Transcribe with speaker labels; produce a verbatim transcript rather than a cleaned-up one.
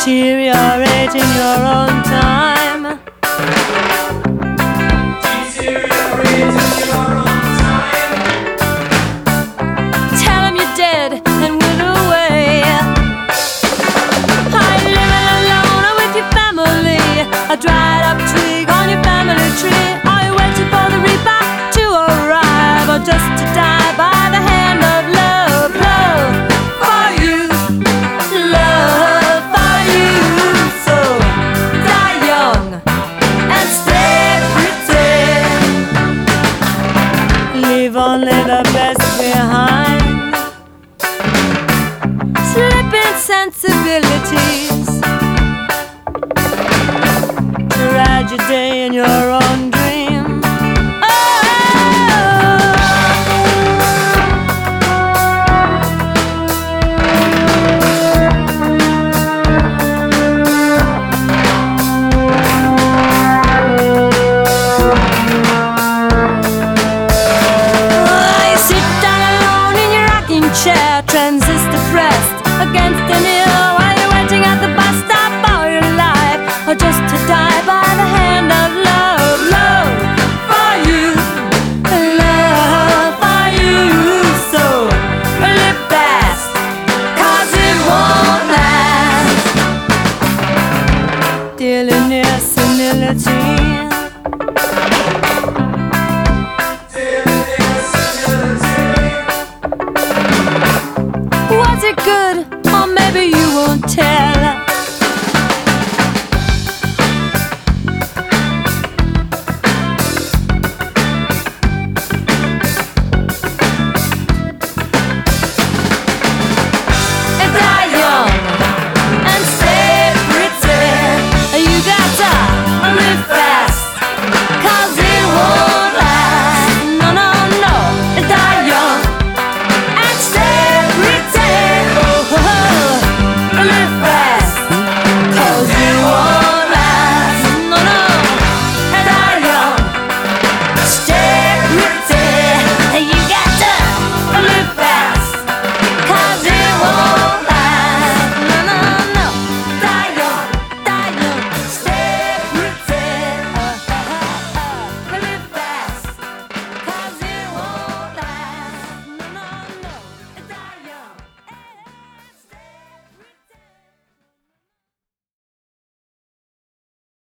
Speaker 1: Deteriorate in your own time.
Speaker 2: Deteriorate in your own time.
Speaker 1: Tell him you're dead and wither away. Are you living alone or with your family? A dried up twig on your family tree. Are you waiting for the reaper to arrive, or just to die by the hand of love? Love for you, love for you. So die young and stay pretty. Leave only the best behind. Slipping sensibilities to ride your day in your own dream. Oh, you sit down alone in your rocking chair, transistor pressed against an ear, while you're waiting at the bus stop for your life, or just to die by the hand of love. Love for you, love for you. So live fast, 'cause it won't last. Dearly near senility. Was it good? Or maybe you won't tell. Die young and stay pretty. You got to live fast, 'cause it won't last. No, no, no. Die young and stay pretty. Oh, oh, oh. Live